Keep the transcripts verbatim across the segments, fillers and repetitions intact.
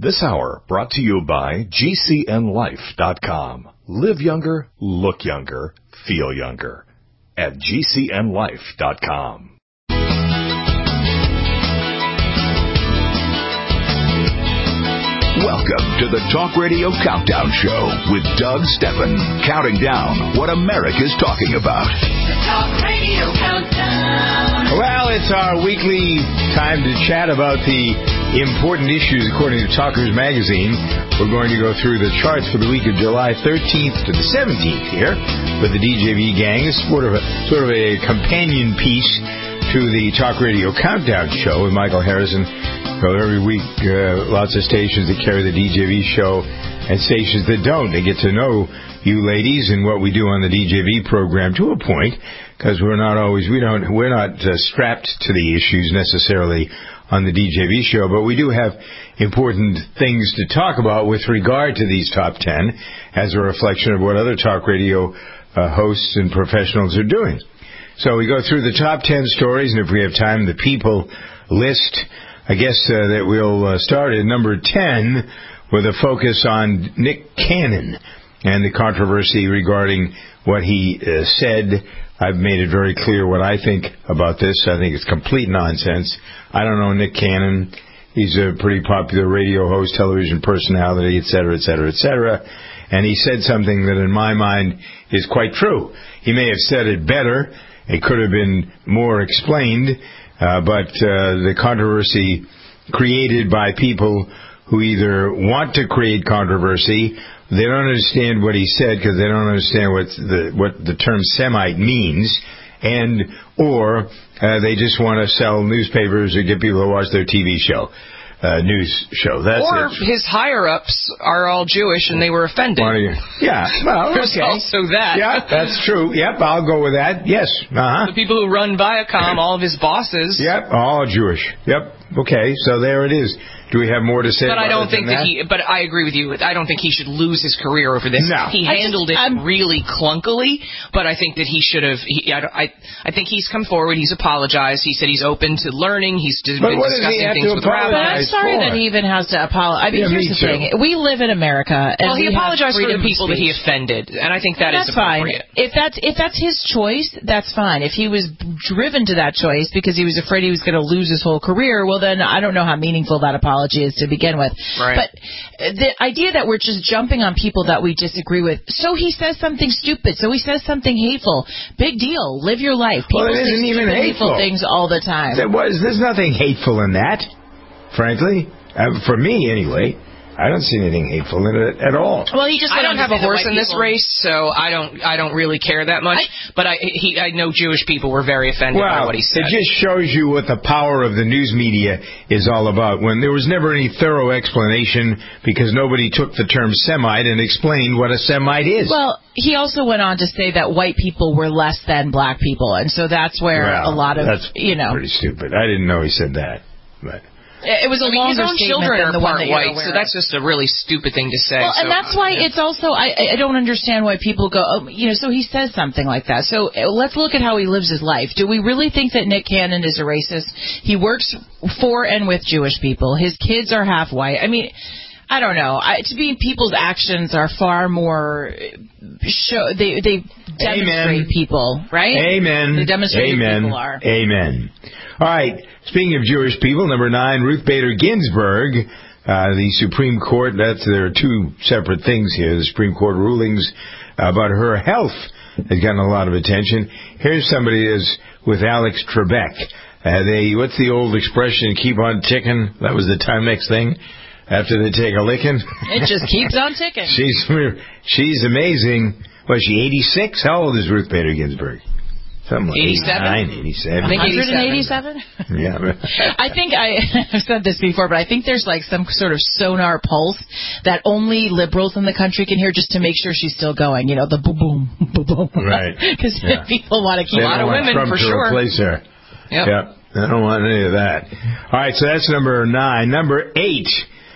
This hour brought to you by G C N life dot com. Live younger, look younger, feel younger at G C N life dot com. Welcome to the Talk Radio Countdown Show with Doug Steffen, counting down what America's talking about. The Talk Radio Countdown. Well, it's our weekly time to chat about the important issues according to Talkers Magazine. We're going to go through the charts for the week of July thirteenth to the seventeenth here with the D J V gang. It's sort of a, sort of a companion piece to the Talk Radio Countdown Show with Michael Harrison. So every week, uh, lots of stations that carry the D J V show and stations that don't. They get to know you ladies and what we do on the D J V program to a point, because we're not always, we don't, we're not uh, strapped to the issues necessarily on the D J V show, but we do have important things to talk about with regard to these top ten as a reflection of what other talk radio uh, hosts and professionals are doing. So we go through the top ten stories, and if we have time, the people list. I guess uh, that we'll uh, start at number ten with a focus on Nick Cannon and the controversy regarding what he uh, said. I've made it very clear what I think about this. I think it's complete nonsense. I don't know Nick Cannon. He's a pretty popular radio host, television personality, et cetera, et cetera, et cetera. And he said something that in my mind is quite true. He may have said it better. It could have been more explained. Uh, but uh, the controversy created by people who either want to create controversy, they don't understand what he said because they don't understand what the what the term Semite means, and or uh, they just want to sell newspapers or get people to watch their T V show. Uh, news show. That's or it. His higher-ups are all Jewish and they were offended. Yeah, well, okay. There's also that. Yeah, that's true. Yep, I'll go with that. Yes. Uh-huh. The people who run Viacom, all of his bosses. Yep, all Jewish. Yep. Okay, so there it is. Do we have more to say but about I don't it think than that, that he. But I agree with you. I don't think he should lose his career over this. No. He handled just, it I'm, really clunkily, but I think that he should have. He, I, I, I think he's come forward. He's apologized. He said he's open to learning. He's been but what discussing does he have things to with But I'm rabbis. sorry for? that he even has to apologize. I mean, Yeah, here's me the too. thing: we live in America, and Well, he we apologized have for the freedom of people that he speech. offended, and I think that that's is appropriate. fine. If that's if that's his choice, that's fine. If he was driven to that choice because he was afraid he was going to lose his whole career, well, then I don't know how meaningful that apology is to begin with. Right. But the idea that we're just jumping on people that we disagree with, so he says something stupid, so he says something hateful. Big deal. Live your life. People Well, it say isn't even stupid, hateful. things all the time. There was, there's nothing hateful in that, frankly. Uh, for me, anyway. I don't see anything hateful in it at all. Well, he just I don't have a horse in this people. race, so I don't I don't really care that much. I, but I he I know Jewish people were very offended well, by what he said. It just shows you what the power of the news media is all about. When there was never any thorough explanation because nobody took the term Semite and explained what a Semite is. Well, he also went on to say that white people were less than black people, and so that's where well, a lot of that's you know pretty stupid. I didn't know he said that, but. It was a I mean, longer his own statement children than are the one part that you're white, aware so of. that's just a really stupid thing to say. Well, so, and that's why yeah. it's also I, I don't understand why people go, oh, you know, so he says something like that. So uh, let's look at how he lives his life. Do we really think that Nick Cannon is a racist? He works for and with Jewish people. His kids are half white. I mean, I don't know. I, to me, people's actions are far more show. They they demonstrate Amen. people, right? Amen. They demonstrate Amen. who people are. Amen. All right. Speaking of Jewish people, number nine, Ruth Bader Ginsburg, uh, the Supreme Court. That's there are two separate things here. The Supreme Court rulings about her health has gotten a lot of attention. Here's somebody is with Alex Trebek. Uh, they what's the old expression? Keep on ticking. That was the Timex thing. After they take a licking, It just keeps on ticking. she's she's amazing. Was she eighty-six? How old is Ruth Bader Ginsburg? Something like eighty-seven? eighty-nine, eighty-seven. I think one hundred eighty-seven? Yeah. I think I, I've said this before, but I think there's like some sort of sonar pulse that only liberals in the country can hear just to make sure she's still going. You know, the boom, boom, boom, boom. Right. Because Yeah. people want to keep They a lot don't of want women, Trump for to sure. replace her. Yep. Yep. I don't want any of that. All right, so that's number nine. Number eight,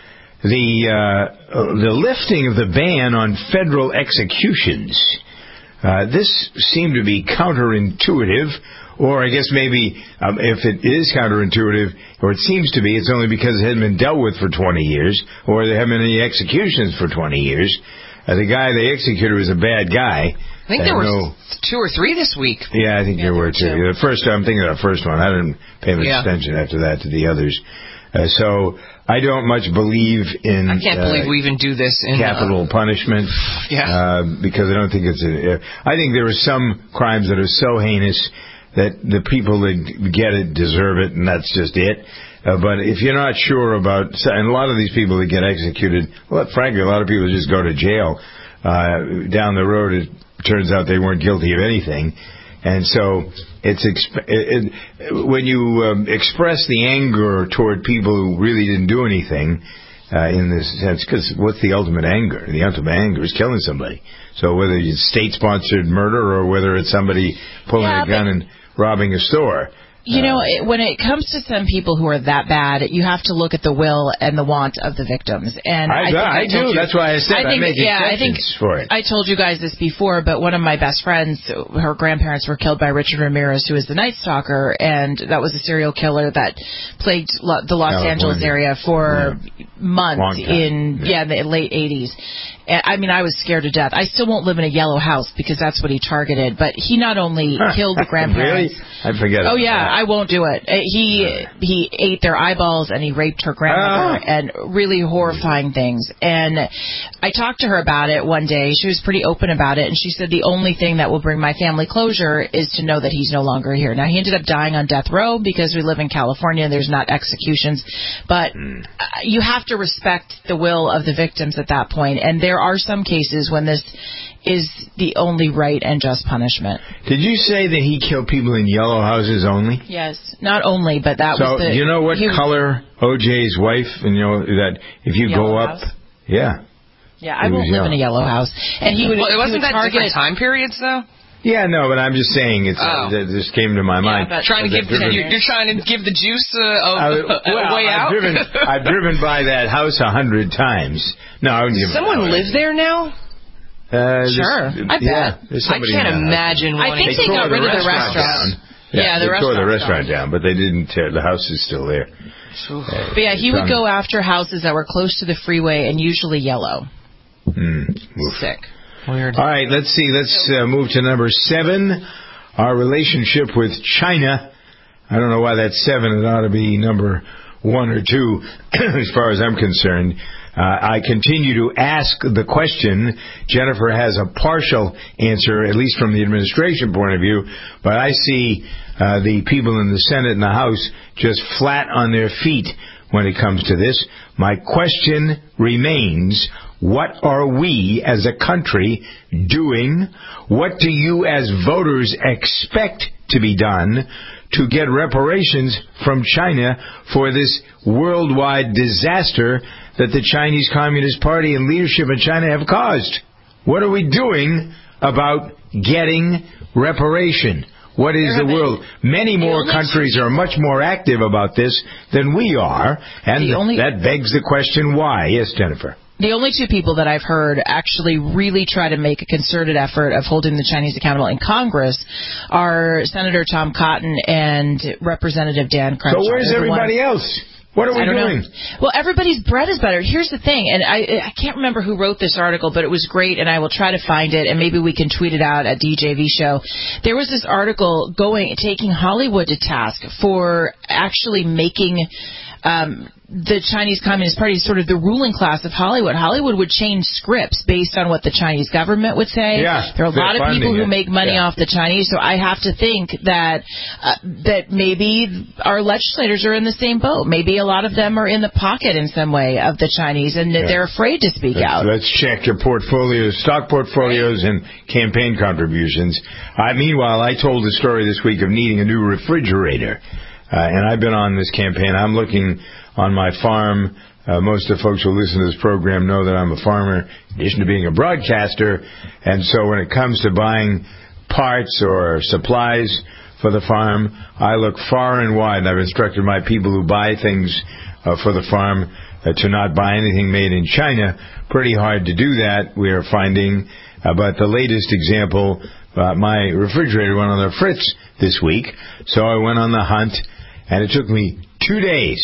the uh, the lifting of the ban on federal executions. Uh, this seemed to be counterintuitive Or I guess maybe um, if it is counterintuitive, or it seems to be, it's only because it hasn't been dealt with for twenty years, or there haven't been any executions for twenty years. Uh, the guy they executed was a bad guy. I think there were no, two or three this week. Yeah, I think yeah, there were two. The first, I'm thinking of the first one. I didn't pay much yeah. attention after that to the others. Uh, so I don't much believe in. I can't uh, believe we even do this in capital uh, punishment. Yeah. Uh, because I don't think it's. A, uh, I think there are some crimes that are so heinous that the people that get it deserve it, and that's just it. Uh, but if you're not sure about, and a lot of these people that get executed, well, frankly, a lot of people just go to jail. Uh, down the road, it turns out they weren't guilty of anything. And so it's exp- it, it, when you um, express the anger toward people who really didn't do anything, uh, in this sense, because what's the ultimate anger? The ultimate anger is killing somebody. So whether it's state-sponsored murder or whether it's somebody pulling yeah, a gun and robbing a store. You know, it, when it comes to some people who are that bad, you have to look at the will and the want of the victims. And I, I, think I, I do. You, That's why I said I, think, I make yeah, exceptions I think for it. I told you guys this before, but one of my best friends, her grandparents were killed by Richard Ramirez, who was the Night Stalker, and that was a serial killer that plagued the Los California. Angeles area for yeah. months in yeah. yeah the late eighties. I mean, I was scared to death. I still won't live in a yellow house because that's what he targeted. But he not only killed the grandparents. Really? I forget. Oh yeah, that. I won't do it. He he ate their eyeballs and he raped her grandmother oh. and really horrifying things. And I talked to her about it one day. She was pretty open about it, and she said the only thing that will bring my family closure is to know that he's no longer here. Now he ended up dying on death row because we live in California and there's not executions. But mm. you have to respect the will of the victims at that point, and there. There are some cases when this is the only right and just punishment. Did you say that he killed people in yellow houses only? Yes, not only, but that so was the... So, you know what color O J's wife, and you know, that if you go up... House? Yeah. Yeah, I won't live yellow. in a yellow house. And he would, well, it wasn't he would that target... different time periods, though? Yeah, no, but I'm just saying it's oh. uh, this came to my mind. Yeah, trying to give the, you're, you're trying to give the juice uh, a, I, well, a way I've out. Driven, I've driven by that house a hundred times. No, I wouldn't give someone lives there now. Uh, sure, I yeah, bet. I can't imagine. I think they, they got rid the of the restaurant. Yeah, yeah, the they restaurant tore the restaurant down, but they didn't tear. The house is still there. Uh, but yeah, he would go after houses that were close to the freeway and usually yellow. Mm, Sick. Weird. All right, let's see. Let's uh, move to number seven. Our relationship with China. I don't know why that's seven. It ought to be number one or two, as far as I'm concerned. Uh, I continue to ask the question. Jennifer has a partial answer, at least from the administration point of view, but I see uh, the people in the Senate and the House just flat on their feet when it comes to this. My question remains, what are we as a country doing? What do you as voters expect to be done to get reparations from China for this worldwide disaster that the Chinese Communist Party and leadership in China have caused? What are we doing about getting reparation? What is the world? Many more countries are much more active about this than we are, and only, that begs the question, why? Yes, Jennifer. The only two people that I've heard actually really try to make a concerted effort of holding the Chinese accountable in Congress are Senator Tom Cotton and Representative Dan Crenshaw. So where's everybody else? What are we I don't doing? Know. Well, everybody's bread is better. Here's the thing, and I I can't remember who wrote this article, but it was great, and I will try to find it, and maybe we can tweet it out at D J V Show. There was this article going taking Hollywood to task for actually making um, the Chinese Communist Party sort of the ruling class of Hollywood. Hollywood would change scripts based on what the Chinese government would say. Yeah, there are a lot of people who it. make money yeah. off the Chinese, so I have to think that uh, that maybe our legislators are in the same boat. Maybe a lot of them are in the pocket in some way of the Chinese, and yeah. they're afraid to speak let's, out. Let's check your portfolios, stock portfolios, right. and campaign contributions. I, meanwhile, I told the story this week of needing a new refrigerator, uh, and I've been on this campaign. I'm looking on my farm. Uh, most of the folks who listen to this program know that I'm a farmer, in addition to being a broadcaster. And so when it comes to buying parts or supplies for the farm, I look far and wide. And I've instructed my people who buy things uh, for the farm uh, to not buy anything made in China. Pretty hard to do that, we are finding. Uh, but the latest example uh, my refrigerator went on the fritz this week, so I went on the hunt, and it took me two days,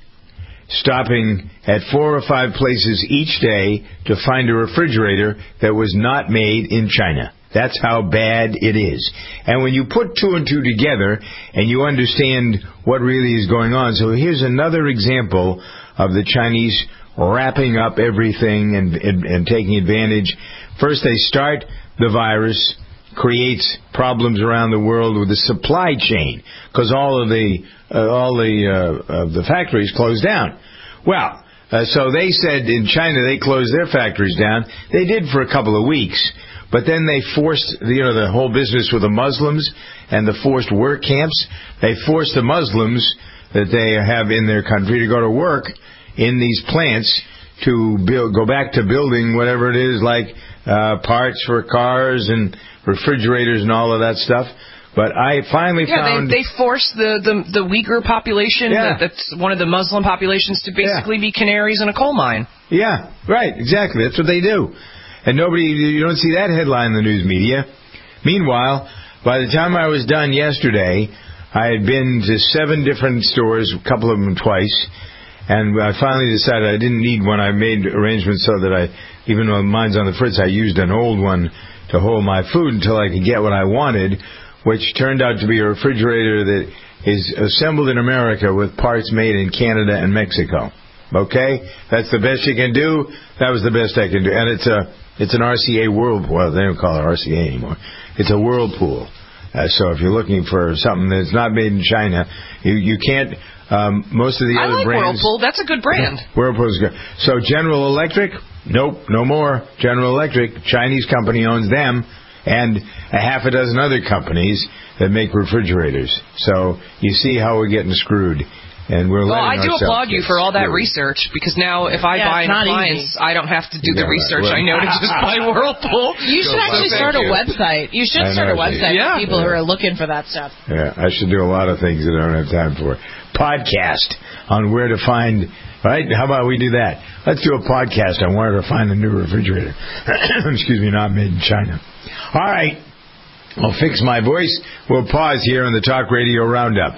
stopping at four or five places each day to find a refrigerator that was not made in China. That's how bad it is. And when you put two and two together and you understand what really is going on, so here's another example of the Chinese wrapping up everything and, and, and taking advantage. First they start the virus, creates problems around the world with the supply chain because all of the uh, all the uh, uh, the factories closed down. Well, uh, so they said in China they closed their factories down. They did for a couple of weeks, but then they forced you know the whole business with the Muslims and the forced work camps. They forced the Muslims that they have in their country to go to work in these plants to build, go back to building whatever it is, like uh, parts for cars and refrigerators and all of that stuff. But I finally yeah, found... Yeah, they, they forced the, the, the Uyghur population, yeah. that, that's one of the Muslim populations, to basically yeah. be canaries in a coal mine. Yeah, right, exactly. That's what they do. And nobody, you don't see that headline in the news media. Meanwhile, by the time I was done yesterday, I had been to seven different stores, a couple of them twice, and I finally decided I didn't need one. I made arrangements so that I, even though mine's on the fritz, I used an old one to hold my food until I could get what I wanted, which turned out to be a refrigerator that is assembled in America with parts made in Canada and Mexico. Okay? That's the best you can do. That was the best I can do. And it's a it's an R C A Whirlpool. Well, they don't call it R C A anymore. It's a Whirlpool. Uh, so if you're looking for something that's not made in China, you, you can't... Um, most of the I other like brands... Whirlpool. That's a good brand. Whirlpool's good. So General Electric? Nope, no more. General Electric, Chinese company owns them, and a half a dozen other companies that make refrigerators. So you see how we're getting screwed. And we're well, I do applaud you for all that screwed. research, because now if I yeah, buy an appliance, I don't have to do yeah, the research. well, I know to just buy Whirlpool. You should actually start a you. website. You should I start a know, website yeah. for people yeah. who are looking for that stuff. Yeah, I should do a lot of things that I don't have time for. Podcast on where to find, right? How about we do that? Let's do a podcast on where to find a new refrigerator. Excuse me, not made in China. All right. I'll fix my voice. We'll pause here on the Talk Radio Roundup.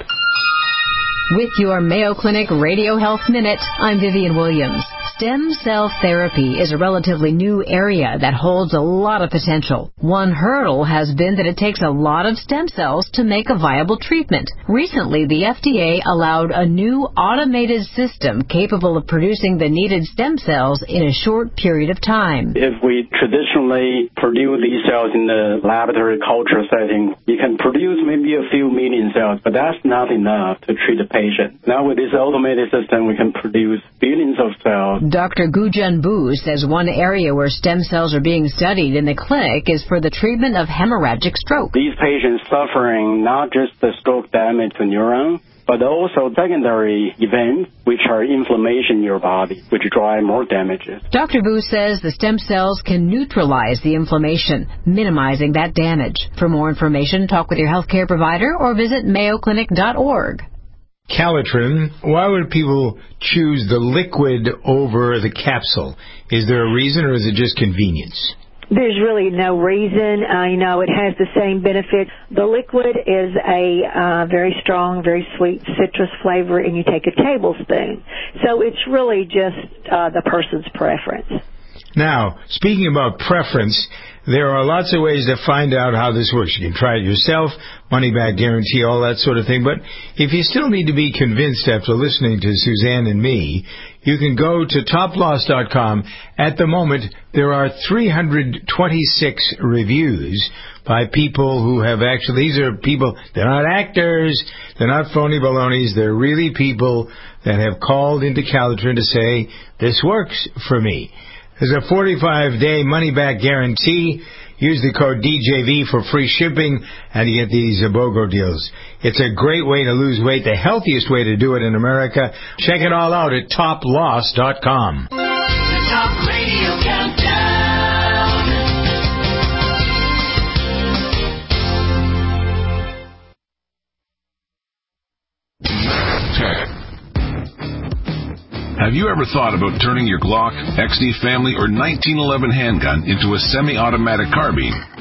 With your Mayo Clinic Radio Health Minute, I'm Vivian Williams. Stem cell therapy is a relatively new area that holds a lot of potential. One hurdle has been that it takes a lot of stem cells to make a viable treatment. Recently, the F D A allowed a new automated system capable of producing the needed stem cells in a short period of time. If we traditionally produce these cells in the laboratory culture setting, you can produce maybe a few million cells, but that's not enough to treat the patient. Now with this automated system, we can produce billions of cells. Doctor Gujun Bu says one area where stem cells are being studied in the clinic is for the treatment of hemorrhagic stroke. These patients suffering not just the stroke damage to neurons, but also secondary events, which are inflammation in your body, which drive more damages. Doctor Bu says the stem cells can neutralize the inflammation, minimizing that damage. For more information, talk with your healthcare provider or visit mayo clinic dot org. Calitrin, why would people choose the liquid over the capsule? Is there a reason, or is it just convenience? There's really no reason. Uh, you know, it has the same benefits. The liquid is a uh, very strong, very sweet citrus flavor, and you take a tablespoon. So it's really just uh, the person's preference. Now, speaking about preference, there are lots of ways to find out how this works. You can try it yourself, money-back guarantee, all that sort of thing. But if you still need to be convinced after listening to Suzanne and me, you can go to top loss dot com. At the moment, there are three hundred twenty-six reviews by people who have actually, these are people, they're not actors, they're not phony balonies, they're really people that have called into Calitrin to say, this works for me. There's a forty-five day money-back guarantee. Use the code D J V for free shipping, and you get these BOGO deals. It's a great way to lose weight, the healthiest way to do it in America. Check it all out at top loss dot com. The Talk Radio Countdown. Have you ever thought about turning your Glock, X D Family, or nineteen eleven handgun into a semi-automatic carbine?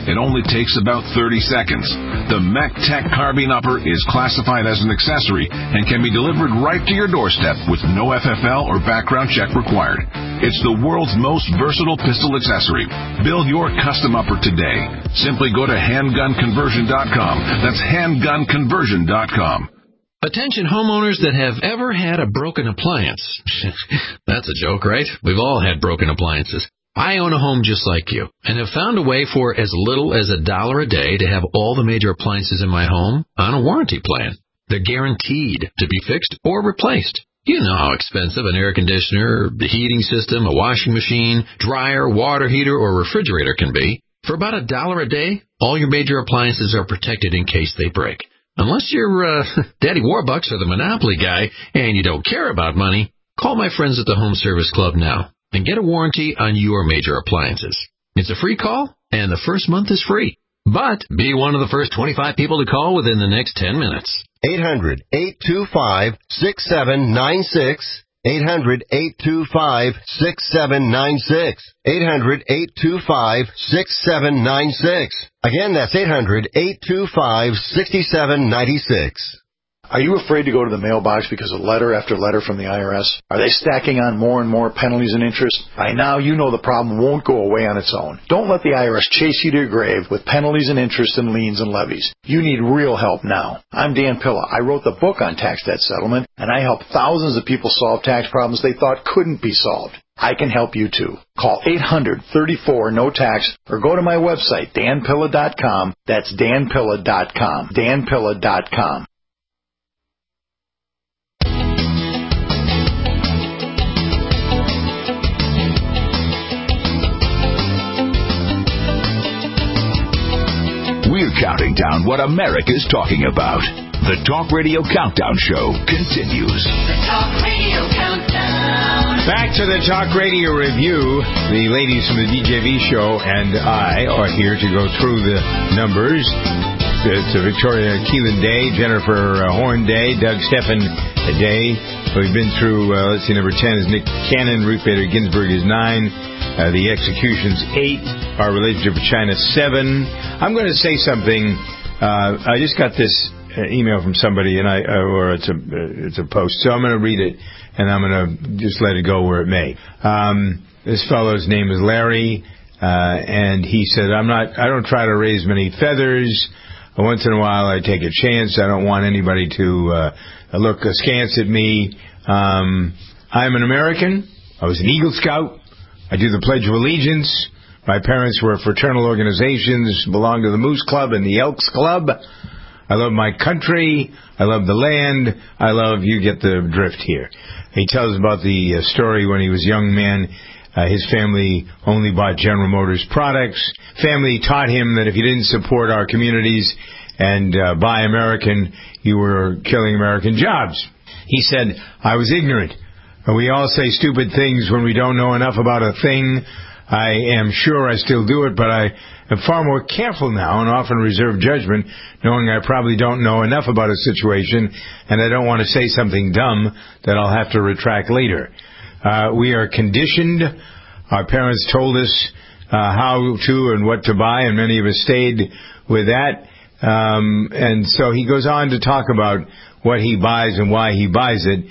It only takes about thirty seconds. The Mech Tech Carbine Upper is classified as an accessory and can be delivered right to your doorstep with no F F L or background check required. It's the world's most versatile pistol accessory. Build your custom upper today. Simply go to handgun conversion dot com. That's handgun conversion dot com. Attention homeowners that have ever had a broken appliance. That's a joke, right? We've all had broken appliances. I own a home just like you and have found a way for as little as a dollar a day to have all the major appliances in my home on a warranty plan. They're guaranteed to be fixed or replaced. You know how expensive an air conditioner, the heating system, a washing machine, dryer, water heater, or refrigerator can be. For about a dollar a day, all your major appliances are protected in case they break. Unless you're uh, Daddy Warbucks or the Monopoly guy and you don't care about money, call my friends at the Home Service Club now and get a warranty on your major appliances. It's a free call, and the first month is free. But be one of the first twenty-five people to call within the next ten minutes. eight hundred, eight two five, six seven nine six. eight hundred, eight two five, six seven nine six. eight hundred, eight two five, six seven nine six. Again, that's eight hundred, eight two five, six seven nine six. Are you afraid to go to the mailbox because of letter after letter from the I R S? Are they stacking on more and more penalties and interest? By now, you know the problem won't go away on its own. Don't let the I R S chase you to your grave with penalties and interest and liens and levies. You need real help now. I'm Dan Pilla. I wrote the book on tax debt settlement, and I help thousands of people solve tax problems they thought couldn't be solved. I can help you too. Call eight hundred, thirty-four, no tax or go to my website, dan pilla dot com. That's dan pilla dot com. dan pilla dot com. We're counting down what America's talking about. The Talk Radio Countdown Show continues. The Talk Radio Countdown. Back to the Talk Radio Review. The ladies from the D J V show and I are here to go through the numbers. It's a Victoria Keelan Day, Jennifer Horn Day, Doug Steffen Day. We've been through, uh, let's see, number ten is Nick Cannon, Ruth Bader Ginsburg is nine, uh, the executions eight, our relationship with China seven. I'm going to say something. Uh, I just got this uh, email from somebody, and I, uh, or it's a uh, it's a post, so I'm going to read it, and I'm going to just let it go where it may. Um, this fellow's name is Larry, uh, and he said, "I'm not. I don't try to raise many feathers. Once in a while, I take a chance. I don't want anybody to uh, look askance at me. Um, I'm an American. I was an Eagle Scout. I do the Pledge of Allegiance. My parents were fraternal organizations, belonged to the Moose Club and the Elks Club. I love my country. I love the land. I love, you get the drift here." He tells about the uh, story when he was a young man. Uh, his family only bought General Motors products. Family taught him that if you didn't support our communities and uh, buy American, you were killing American jobs. He said, "I was ignorant. We all say stupid things when we don't know enough about a thing. I am sure I still do it, but I am far more careful now and often reserve judgment, knowing I probably don't know enough about a situation, and I don't want to say something dumb that I'll have to retract later. Uh, we are conditioned. Our parents told us uh, how to and what to buy, and many of us stayed with that." Um, and so he goes on to talk about what he buys and why he buys it.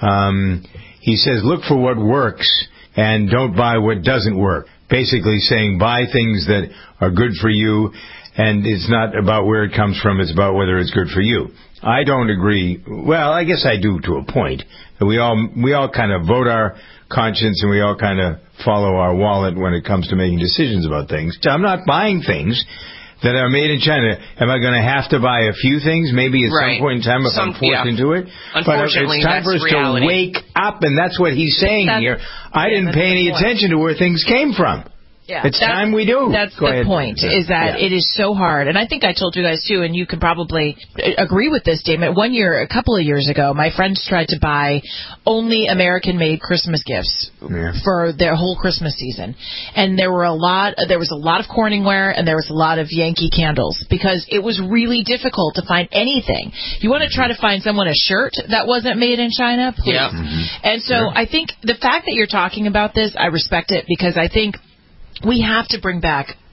Um, he says, look for what works and don't buy what doesn't work. Basically saying buy things that are good for you, and it's not about where it comes from, it's about whether it's good for you. I don't agree. Well, I guess I do to a point. We all we all kind of vote our conscience, and we all kind of follow our wallet when it comes to making decisions about things. So I'm not buying things that are made in China. Am I going to have to buy a few things? Maybe at right. some point in time if some, I'm forced yeah. into it. Unfortunately, but it's time for us reality. to wake up, and that's what he's saying that's, here. I yeah, didn't pay any point. attention to where things came from. Yeah, it's time we do. That's Go the ahead. point, is that yeah. it is so hard. And I think I told you guys, too, and you can probably agree with this statement. One year, a couple of years ago, my friends tried to buy only American-made Christmas gifts yeah. for their whole Christmas season. And there were a lot, there was a lot of Corningware, and there was a lot of Yankee candles, because it was really difficult to find anything. You want to try to find someone a shirt that wasn't made in China? Please. Yeah. Mm-hmm. And so yeah. I think the fact that you're talking about this, I respect it, because I think we have to bring back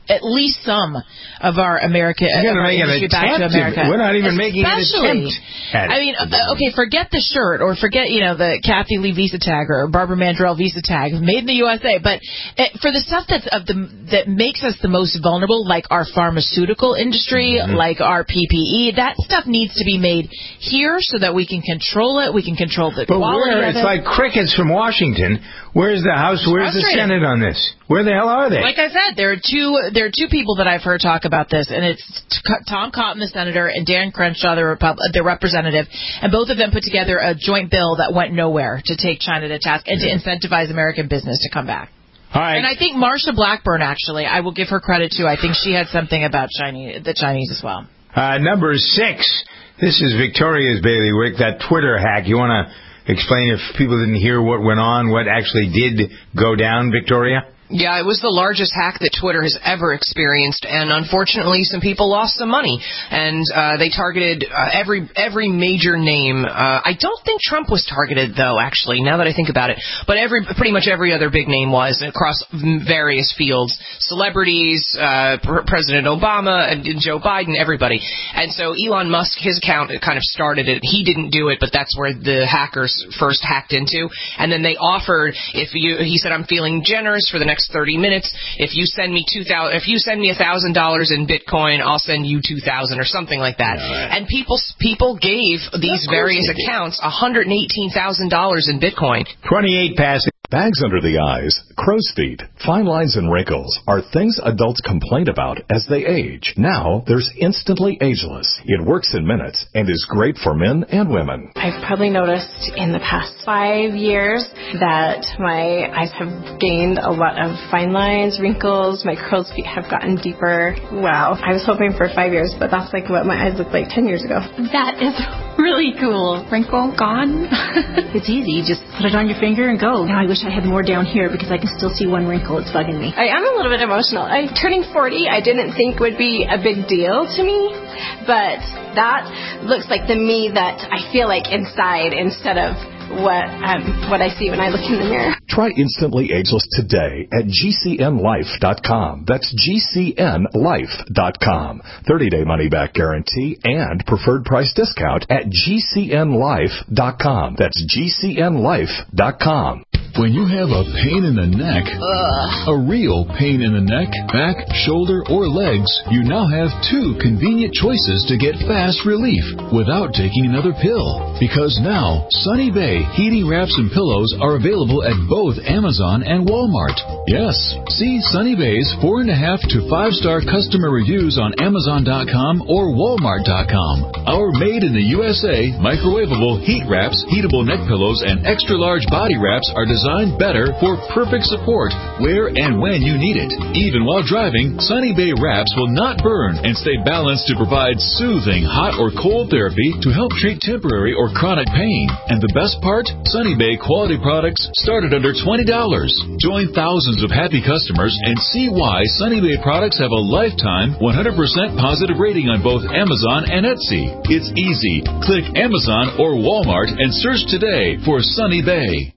at least some of our America You're of our make an industry back to attempt. America. We're not even making an Especially, attempt at it. I mean, uh, okay, forget the shirt or forget, you know, the Kathy Lee Visa tag or Barbara Mandrell Visa tag, made in the U S A. But uh, for the stuff that's of the that makes us the most vulnerable, like our pharmaceutical industry, mm-hmm. like our P P E, that stuff needs to be made here so that we can control it. We can control the but quality where, of it. It's like crickets from Washington. Where's the House? It's where's the Senate on this? Where the hell are they? Like I said, there are two there are two people that I've heard talk about this, and it's Tom Cotton, the senator, and Dan Crenshaw, the, Repub- the representative, and both of them put together a joint bill that went nowhere to take China to task and to incentivize American business to come back. All right. And I think Marsha Blackburn, actually, I will give her credit too. I think she had something about Chinese, the Chinese as well. Uh, number six. This is Victoria's bailiwick, that Twitter hack. You want to explain, if people didn't hear what went on, what actually did go down, Victoria? Yeah, it was the largest hack that Twitter has ever experienced, and unfortunately, some people lost some money, and uh, they targeted uh, every every major name. Uh, I don't think Trump was targeted, though, actually, now that I think about it, but every pretty much every other big name was across various fields, celebrities, uh, President Obama, and Joe Biden, everybody. And so Elon Musk, his account kind of started it. He didn't do it, but that's where the hackers first hacked into, and then they offered, if you, he said, I'm feeling generous for the next thirty minutes. If you send me two thousand, if you send me a thousand dollars in Bitcoin, I'll send you two thousand or something like that. Yeah, right. And people people gave these various accounts one hundred and eighteen thousand dollars in Bitcoin. Twenty-eight passing. Bags under the eyes, crow's feet, fine lines and wrinkles are things adults complain about as they age. Now, there's Instantly Ageless. It works in minutes and is great for men and women. I've probably noticed in the past five years that my eyes have gained a lot of fine lines, wrinkles, my crow's feet have gotten deeper. Wow. I was hoping for five years, but that's like what my eyes looked like ten years ago. That is really cool. Wrinkle gone. It's easy. You just put it on your finger and go. Now I wish I had more down here because I can still see one wrinkle. It's bugging me. I am a little bit emotional. I turning forty, I didn't think would be a big deal to me, but that looks like the me that I feel like inside instead of what um, what I see when I look in the mirror. Try Instantly Ageless today at G C N life dot com. That's G C N life dot com. thirty-day money-back guarantee and preferred price discount at G C N life dot com. That's G C N life dot com. When you have a pain in the neck, Ugh. a real pain in the neck, back, shoulder, or legs, you now have two convenient choices to get fast relief without taking another pill. Because now, Sunny Bay heating wraps and pillows are available at both Amazon and Walmart. Yes, see Sunny Bay's four and a half to five star customer reviews on Amazon dot com or Walmart dot com. Our made in the U S A microwavable heat wraps, heatable neck pillows, and extra large body wraps are designed better for perfect support where and when you need it. Even while driving, Sunny Bay wraps will not burn and stay balanced to provide soothing hot or cold therapy to help treat temporary or chronic pain. And the best part? Sunny Bay quality products start at under twenty dollars. Join thousands of happy customers and see why Sunny Bay products have a lifetime one hundred percent positive rating on both Amazon and Etsy. It's easy. Click Amazon or Walmart and search today for Sunny Bay.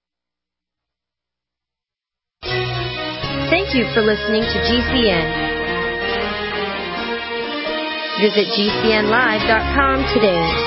Thank you for listening to G C N. Visit G C N live dot com today.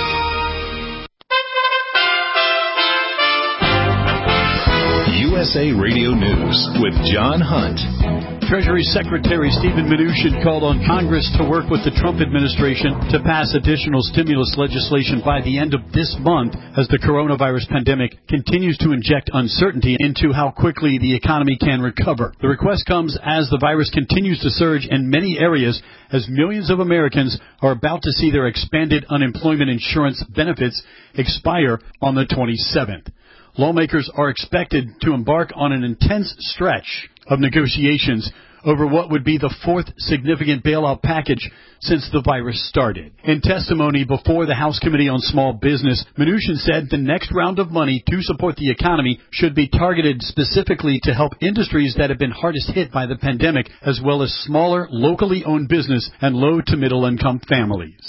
U S A Radio News with John Hunt. Treasury Secretary Steven Mnuchin called on Congress to work with the Trump administration to pass additional stimulus legislation by the end of this month as the coronavirus pandemic continues to inject uncertainty into how quickly the economy can recover. The request comes as the virus continues to surge in many areas as millions of Americans are about to see their expanded unemployment insurance benefits expire on the twenty-seventh. Lawmakers are expected to embark on an intense stretch of negotiations over what would be the fourth significant bailout package since the virus started. In testimony before the House Committee on Small Business, Mnuchin said the next round of money to support the economy should be targeted specifically to help industries that have been hardest hit by the pandemic, as well as smaller, locally owned business and low to middle income families.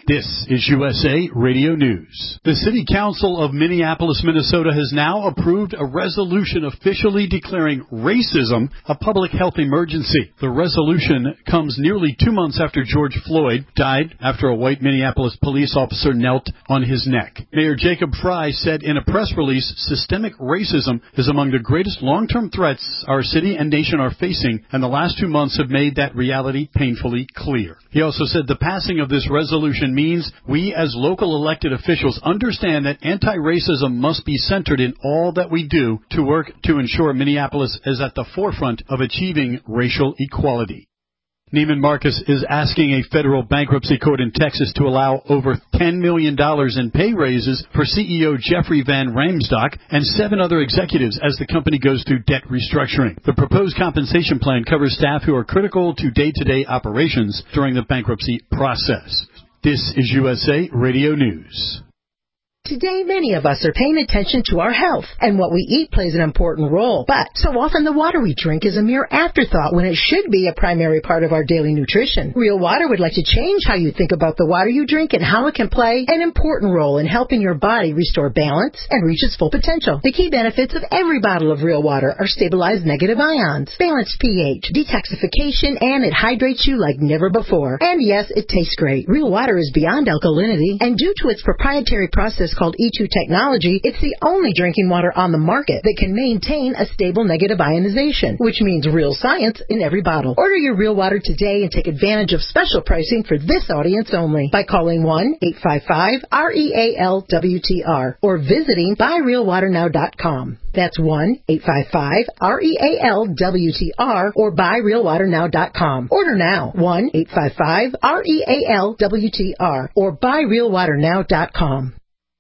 This is U S A Radio News. The City Council of Minneapolis, Minnesota has now approved a resolution officially declaring racism a public health emergency. The resolution comes nearly two months after George Floyd died after a white Minneapolis police officer knelt on his neck. Mayor Jacob Frey said in a press release, systemic racism is among the greatest long-term threats our city and nation are facing, and the last two months have made that reality painfully clear. He also said the passing of this resolution means we as local elected officials understand that anti-racism must be centered in all that we do to work to ensure Minneapolis is at the forefront of achieving racial equality. Neiman Marcus is asking a federal bankruptcy court in Texas to allow over ten million dollars in pay raises for C E O Jeffrey Van Ramsdok and seven other executives as the company goes through debt restructuring. The proposed compensation plan covers staff who are critical to day-to-day operations during the bankruptcy process. This is U S A Radio News. Today, many of us are paying attention to our health, and what we eat plays an important role. But so often the water we drink is a mere afterthought when it should be a primary part of our daily nutrition. Real Water would like to change how you think about the water you drink and how it can play an important role in helping your body restore balance and reach its full potential. The key benefits of every bottle of Real Water are stabilized negative ions, balanced pH, detoxification, and it hydrates you like never before. And yes, it tastes great. Real Water is beyond alkalinity, and due to its proprietary process called E two technology, it's the only drinking water on the market that can maintain a stable negative ionization, which means real science in every bottle. Order your Real Water today and take advantage of special pricing for this audience only by calling one eight five five R E A L W T R or visiting buy real water now dot com. That's one eight five five R E A L W T R or buy real water now dot com. Order now, one eight five five R E A L W T R or buy real water now dot com.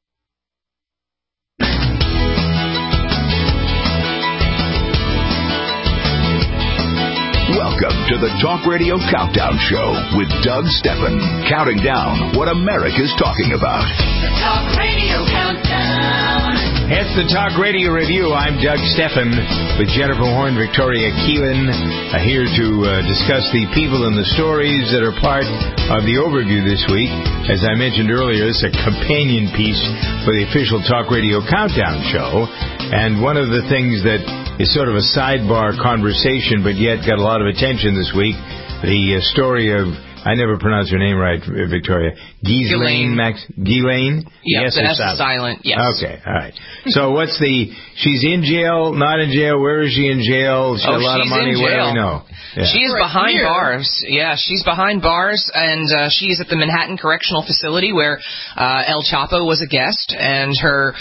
Welcome to the Talk Radio Countdown Show with Doug Steffen, counting down what America's talking about. The Talk Radio Countdown. It's the Talk Radio Review. I'm Doug Steffen with Jennifer Horn, Victoria Keelan, uh, here to uh, discuss the people and the stories that are part of the overview this week. As I mentioned earlier, it's a companion piece for the official Talk Radio Countdown Show. And one of the things that is sort of a sidebar conversation, but yet got a lot of attention this week, the uh, story of, I never pronounce her name right, Victoria, Ghislaine Max, Ghislaine? Yep, yes, the S is silent, yes. Okay, all right. So what's the, she's in jail, not in jail, where is she in jail? She oh, had a lot she's of money, in what do jail. we know? Yeah. She is right behind here. bars. Yeah, she's behind bars, and uh, she is at the Manhattan Correctional Facility where uh, El Chapo was a guest, and her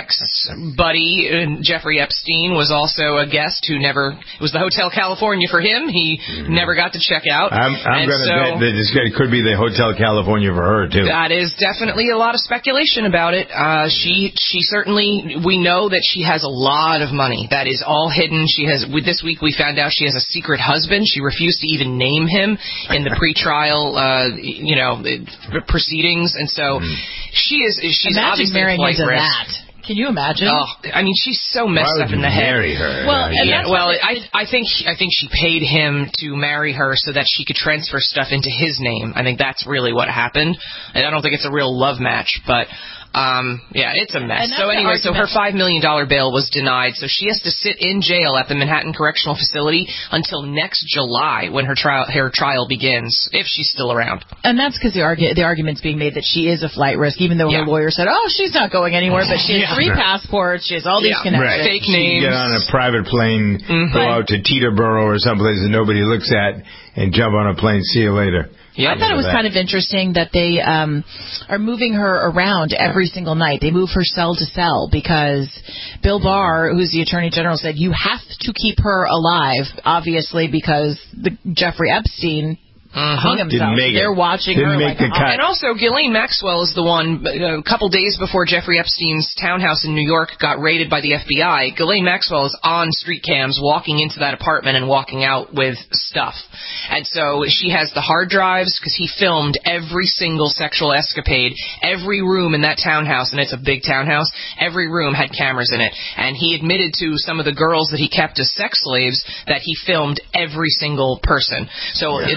ex-buddy, uh, Jeffrey Epstein, was also a guest who never, it was the Hotel California for him. He mm-hmm. never got to check out. I'm, I'm going to so, bet that this could be the Hotel California for her, too. That is definitely a lot of speculation about it. Uh, she she certainly, we know that she has a lot of money. That is all hidden. She has, with this week we found out she has a secret husband. She refused to even name him in the pretrial, uh, you know, proceedings, and so mm. she is. She's Imagine obviously marrying flight into risk. that. Can you imagine? Oh, I mean, she's so messed Why up would in the you head. marry her? Well, uh, yeah, well, I I think I think she paid him to marry her so that she could transfer stuff into his name. I think that's really what happened. And I don't think it's a real love match, but. Um, yeah, it's a mess. So anyway, so her five million dollars bail was denied, so she has to sit in jail at the Manhattan Correctional Facility until next July when her trial her trial begins, if she's still around. And that's because the, argu- the argument's being made that she is a flight risk, even though yeah. her lawyer said, oh, she's not going anywhere, but she has yeah. three passports, she has all these yeah. connections. Right. Fake she names. Get on a private plane, mm-hmm. go out to Teterboro or someplace that nobody looks at, and jump on a plane, see you later. Yeah, I thought it was kind of interesting that they um, are moving her around every single night. They move her cell to cell because Bill Barr, who's the Attorney General, said you have to keep her alive, obviously, because the Jeffrey Epstein Uh-huh. hung himself. They're watching Didn't her make like the a cut. And also, Ghislaine Maxwell is the one, a couple days before Jeffrey Epstein's townhouse in New York got raided by the F B I, Ghislaine Maxwell is on street cams walking into that apartment and walking out with stuff. And so she has the hard drives because he filmed every single sexual escapade. Every room in that townhouse, and it's a big townhouse, every room had cameras in it. And he admitted to some of the girls that he kept as sex slaves that he filmed every single person. So Yeah. it, the, the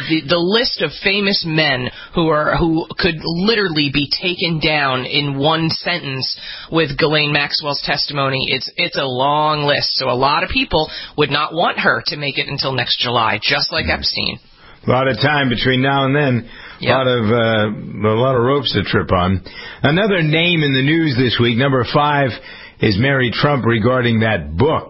list of famous men who are who could literally be taken down in one sentence with Ghislaine Maxwell's testimony. It's it's a long list, so a lot of people would not want her to make it until next July, just like mm. Epstein. A lot of time between now and then. A yep. lot of uh, a lot of ropes to trip on. Another name in the news this week, number five, is Mary Trump regarding that book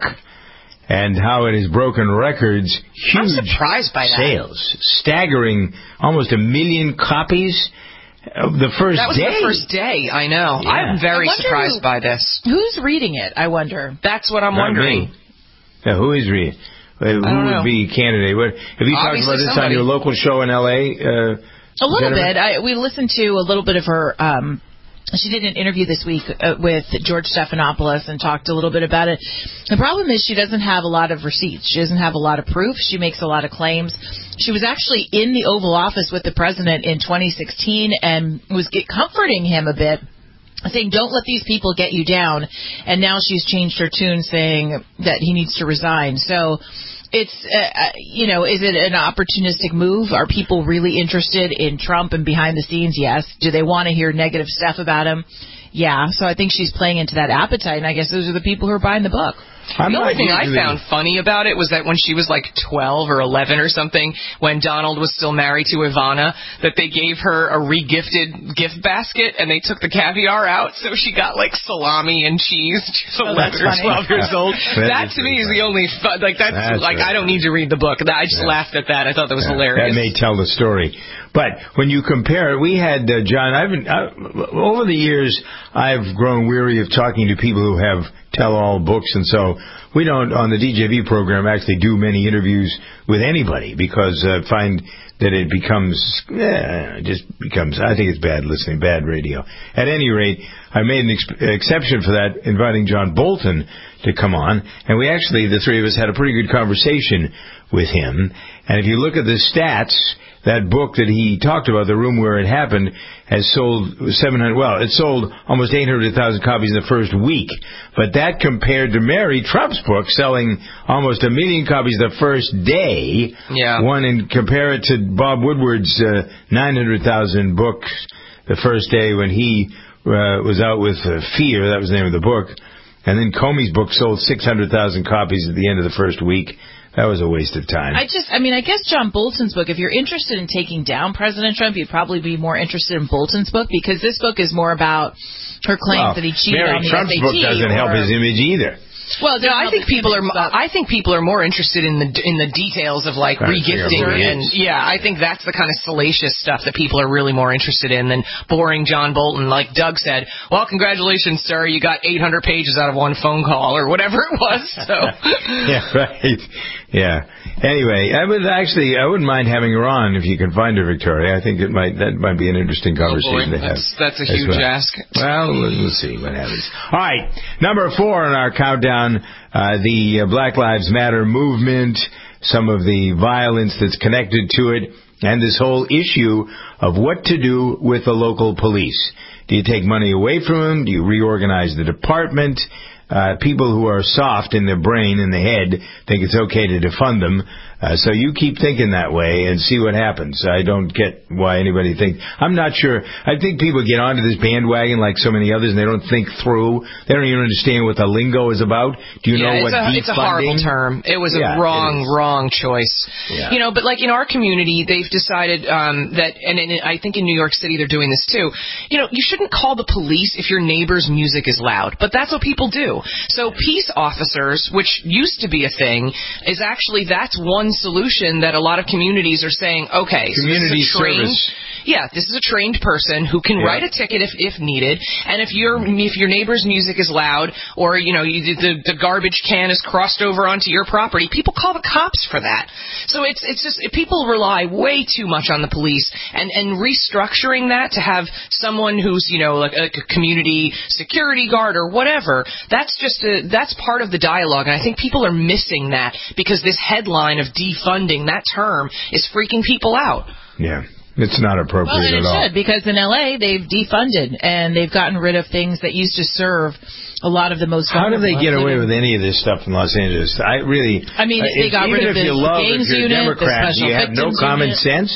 and how it has broken records. Huge I'm surprised by that. Sales, staggering, almost a million copies of the first day. That was day. the first day. I know. Yeah. I'm very surprised who, by this. Who's reading it? I wonder. That's what I'm Not wondering. Me. Yeah, who is reading? Who would know. be candidate? What, have you Obviously talked about this somebody. on your local show in L A? Uh, a little Jennifer? bit. I, we listened to a little bit of her. Um, she did an interview this week uh, with George Stephanopoulos and talked a little bit about it. The problem is she doesn't have a lot of receipts. She doesn't have a lot of proof. She makes a lot of claims. She was actually in the Oval Office with the president in twenty sixteen and was get, comforting him a bit, saying, don't let these people get you down. And now she's changed her tune, saying that he needs to resign. So it's, uh, you know, is it an opportunistic move? Are people really interested in Trump and behind the scenes? Yes. Do they want to hear negative stuff about him? Yeah. So I think she's playing into that appetite, and I guess those are the people who are buying the book. The only thing I found funny about it was that when she was like twelve or eleven or something, when Donald was still married to Ivana, that they gave her a re-gifted gift basket and they took the caviar out, so she got like salami and cheese. She's Oh, eleven or twelve years old. That That to me is the only fun. Like that's, That's like right. I don't need to read the book. I just Yeah. laughed at that. I thought that was Yeah, hilarious. That may tell the story. But when you compare it, we had uh, John. I've been uh, over the years. I've grown weary of talking to people who have tell-all books, and so we don't on the D J V program actually do many interviews with anybody because I uh, find that it becomes eh, just becomes. I think it's bad listening, bad radio. At any rate, I made an ex- exception for that, inviting John Bolton to come on, and we actually the three of us had a pretty good conversation with him. And if you look at the stats. That book that he talked about, The Room Where It Happened, has sold seven hundred. Well, it sold almost eight hundred thousand copies in the first week. But that compared to Mary Trump's book selling almost a million copies the first day. Yeah. One and compare it to Bob Woodward's uh, nine hundred thousand books the first day when he uh, was out with uh, Fear. That was the name of the book. And then Comey's book sold six hundred thousand copies at the end of the first week. That was a waste of time. I just, I mean, I guess John Bolton's book, if you're interested in taking down President Trump, you'd probably be more interested in Bolton's book because this book is more about her claims well, that he cheated Mary on the Trump's S A T. book doesn't or, help his image either. Well, no, I think people are. I think people are more interested in the in the details of like Trying to figure out regifting, who it and is. yeah, I think that's the kind of salacious stuff that people are really more interested in than boring John Bolton. Like Doug said, well, congratulations, sir, you got eight hundred pages out of one phone call or whatever it was. So yeah, right. Yeah. Anyway, I would actually, I wouldn't mind having her on if you can find her, Victoria. I think it might that might be an interesting conversation oh boy, to have. that's, that's a as huge well. ask. Well, we'll we'll see what happens. All right, number four on our countdown, uh, the uh, Black Lives Matter movement, some of the violence that's connected to it, and this whole issue of what to do with the local police. Do you take money away from them? Do you reorganize the department? Uh, people who are soft in their brain and the head think it's okay to defund them. Uh, so you keep thinking that way and see what happens. I don't get why anybody thinks. I'm not sure. I think people get onto this bandwagon like so many others and they don't think through. They don't even understand what the lingo is about. Do you yeah, know what a, defunding? It's a horrible term. It was Yeah, a wrong, wrong choice. Yeah. You know, but like in our community, they've decided um, that, and, and I think in New York City they're doing this too. You know, you shouldn't call the police if your neighbor's music is loud, but that's what people do. So peace officers, which used to be a thing, is actually that's one solution that a lot of communities are saying, okay, so Community this is a trained, service. yeah, this is a trained person who can Yeah. write a ticket if, if needed, and if your if your neighbor's music is loud, or you know you, the the garbage can is crossed over onto your property, people call the cops for that. So it's it's just people rely way too much on the police, and and restructuring that to have someone who's you know like a community security guard or whatever. That's just a, that's part of the dialogue, and I think people are missing that because this headline of defunding that term is freaking people out. Yeah. It's not appropriate Well, and at it all. should, because in L A they've defunded and they've gotten rid of things that used to serve a lot of the most How do they vulnerable, get away including- with any of this stuff in Los Angeles? I really. I mean, uh, they if, got even rid of if you the love, gangs if you're unit, a the Democrat, do special you have no victims common unit. sense?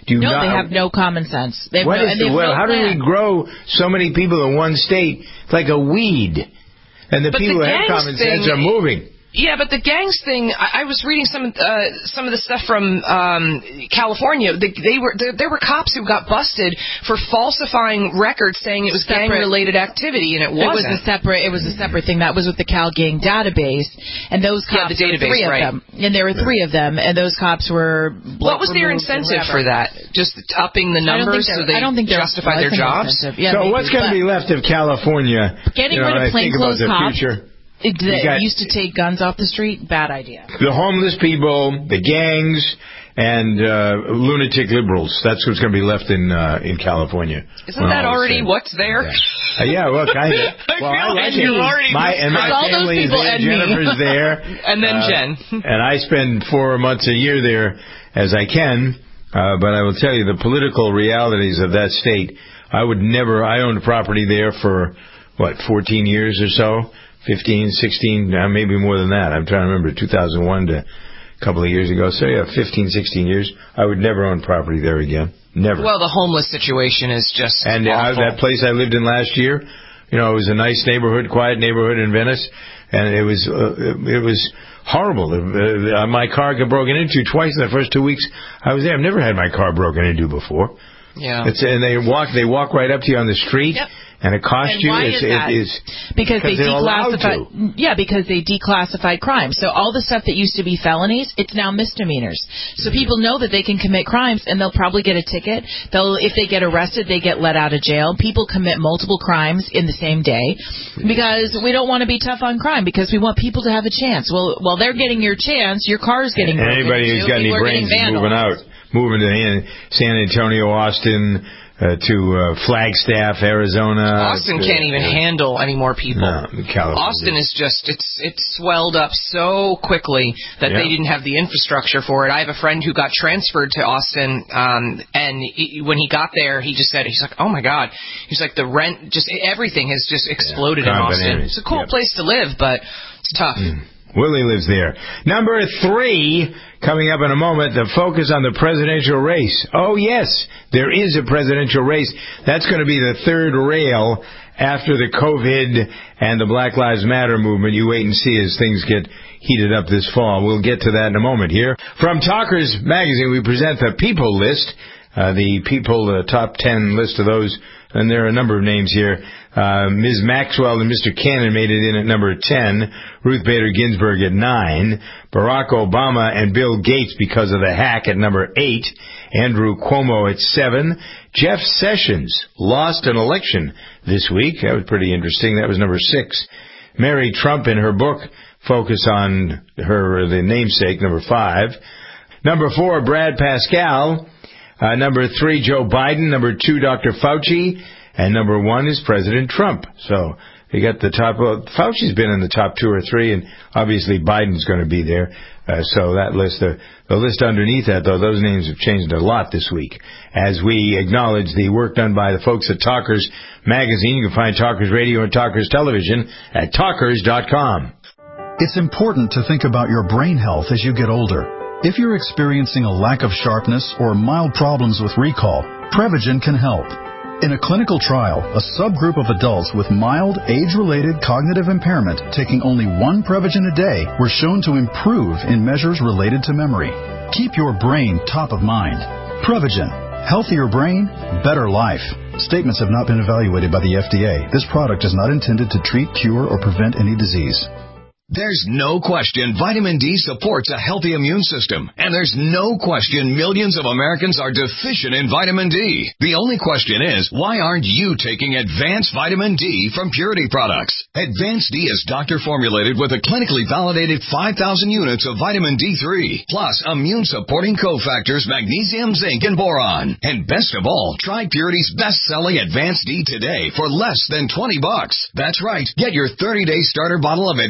do no, not. they have no common sense. They have What no, is and they the, have well, no how plan. do we grow so many people in one state? It's like a weed. And the But people the who have gangs common thing- sense are moving. Yeah, but the gangs thing, I, I was reading some uh, some of the stuff from um, California. They, they were there, there were cops who got busted for falsifying records saying it was Separate. gang-related activity, and it It wasn't. was a separate. It was a separate thing. That was with the Cal Gang database, and those Yeah, cops. the database, were three right. of them, and there were three of them, and those cops were. What was their removed and incentive for whatever. that? Just upping the I don't think numbers so there- they I don't think there justify was their an jobs? incentive. Yeah, so maybe, what's going to but- be left of California? Getting you know, rid when of I think about plainclothes the cops future? it- You that got- used to take guns off the street. Bad idea. The homeless people, the gangs, and uh, lunatic liberals. That's what's going to be left in uh, in California. Isn't that already what's there? Uh, yeah, well, kind of. Well, I like And it. you're already My, and my It's all those family is people there. and me. Jennifer's there. And then Uh, Jen. And I spend four months a year there as I can. Uh, but I will tell you the political realities of that state. I would never. I owned property there for what, fourteen years or so, fifteen, sixteen, uh, maybe more than that. I'm trying to remember, two thousand one to a couple of years ago. So yeah, fifteen, sixteen years. I would never own property there again. Never. Well, the homeless situation is just And uh, awful. that place I lived in last year, you know, it was a nice neighborhood, quiet neighborhood in Venice, and it was uh, it was horrible. Uh, my car got broken into twice in the first two weeks I was there. I've never had my car broken into before. Yeah. It's, and they walk they walk right up to you on the street. Yep. And it costs And you. why it's, is that? It is Because they they're allowed declassified. to. Yeah, because they declassified crimes. So all the stuff that used to be felonies, it's now misdemeanors. So people know that they can commit crimes, and they'll probably get a ticket. They'll, if they get arrested, they get let out of jail. People commit multiple crimes in the same day because we don't want to be tough on crime because we want people to have a chance. Well, while they're getting your chance, your car's getting And broken anybody into, who's got any people are brains getting is moving out, moving to San Antonio, Austin. Uh, to uh, Flagstaff, Arizona. Austin to, can't even uh, handle any more people. No, California. Austin is just, it's it's swelled up so quickly that Yeah. they didn't have the infrastructure for it. I have a friend who got transferred to Austin, um, and he, when he got there, he just said, he's like, oh my God. He's like, the rent, just everything has just exploded Yeah, in Austin. bananas. It's a cool Yep. place to live, but it's tough. Mm. Willie lives there. Number three, coming up in a moment, the focus on the presidential race. Oh, yes, there is a presidential race. That's going to be the third rail after the COVID and the Black Lives Matter movement. You wait and see as things get heated up this fall. We'll get to that in a moment here. From Talkers Magazine, we present the People List, uh, the People uh, top ten list of those. And there are a number of names here. Uh, Miz Maxwell and Mister Cannon made it in at number ten. Ruth Bader Ginsburg at nine. Barack Obama and Bill Gates because of the hack at number eight. Andrew Cuomo at seven. Jeff Sessions lost an election this week. That was pretty interesting. That was number six. Mary Trump in her book focus on her, the namesake, number five. Number four, Brad Pascal. Uh, number three, Joe Biden. Number two, Doctor Fauci. And number one is President Trump. So you got the top. Well, Fauci's been in the top two or three, and obviously Biden's going to be there. Uh, so that list, uh, the list underneath that, though, those names have changed a lot this week. As we acknowledge the work done by the folks at Talkers Magazine, you can find Talkers Radio and Talkers Television at talkers dot com. It's important to think about your brain health as you get older. If you're experiencing a lack of sharpness or mild problems with recall, Prevagen can help. In a clinical trial, a subgroup of adults with mild age-related cognitive impairment taking only one Prevagen a day were shown to improve in measures related to memory. Keep your brain top of mind. Prevagen. Healthier brain, better life. Statements have not been evaluated by the F D A. This product is not intended to treat, cure, or prevent any disease. There's no question vitamin D supports a healthy immune system, and there's no question millions of Americans are deficient in vitamin D. The only question is, why aren't you taking Advanced Vitamin D from Purity Products? Advanced D is doctor-formulated with a clinically validated five thousand units of vitamin D three, plus immune-supporting cofactors magnesium, zinc, and boron. And best of all, try Purity's best-selling Advanced D today for less than twenty bucks. That's right. Get your thirty-day starter bottle of Advanced Vitamin